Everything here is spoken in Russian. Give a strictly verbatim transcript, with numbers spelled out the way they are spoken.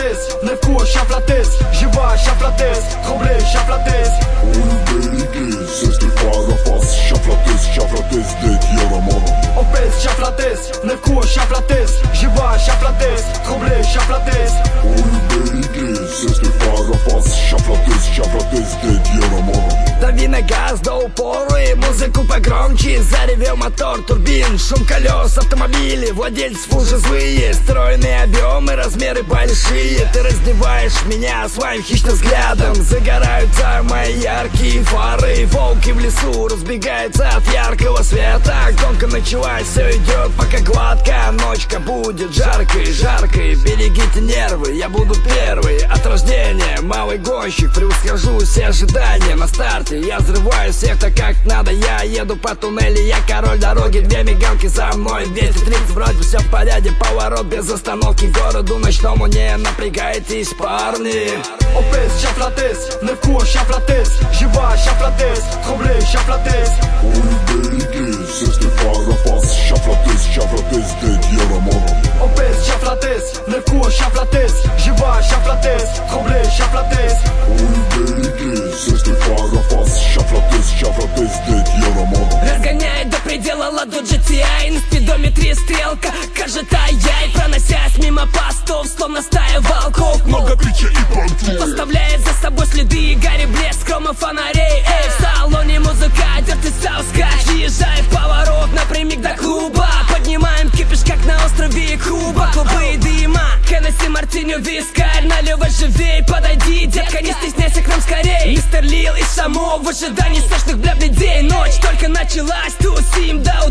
plătesc, nefcur și-a plătesc, jiva și-a plătesc, roble și-a plătesc. Este fara fas și-a plătesc, și-a plătesc de tiara mara. Opesc și-a plătesc, nefcur și-a plătesc, jiva și-a plătesc, roble și-a plătesc. Este fara fas și-a plătesc, și-a plătesc de tiara mara. Дави на газ до упору и музыку погромче. Заревел мотор, турбин, шум колес, автомобили, владельцев уже злые. Стройные объемы, размеры большие. Ты раздеваешь меня своим хищным взглядом. Загораются мои яркие фары. Волки в лесу разбегаются от яркого света. Гонка началась, все идет пока гладко. Ночка будет жаркой, жаркой. Берегите нервы, я буду первый от рождения. Малый гонщик, превосхожу все ожидания. На старте я взрываю всех так как надо. Я еду по туннелю, я король дороги. Две мигалки за мной, двести тридцать, вроде все в порядке. Поворот без остановки к городу ночному. Не напрягайтесь, парни. Opesc și-a plătesc, nefcur și-a plătesc, jiva și-a plătesc, roble și-a plătesc. Este fara fas și-a plătesc, și-a plătesc de tiara mara. Opesc și-a plătesc, nefcur și-a plătesc, jiva și-a plătesc, roble și-a plătesc. Este fara fas și-a plătesc, și-a plătesc de tiara mara. Разгоняет до предела ладу джи ти ай. На спидометре стрелка, кажет ай-яй. Проносясь мимо постов, словно стая волков. Много пича и понтов. Оставляет за собой следы и гарри блеск хрома фонарей. Эй, в салоне музыка, дерты саускач. Въезжай в поворот напрямик до клуба. Поднимаем кипиш, как на острове Куба. Клубы и дыма, Хеннесси, мартини, вискарь. Наливай живей, подойди, детка, не стесняйся к нам скорей. Мистер Лил и Шамо в ожидании страшных бля-блядей. Ночь только началась, тусим до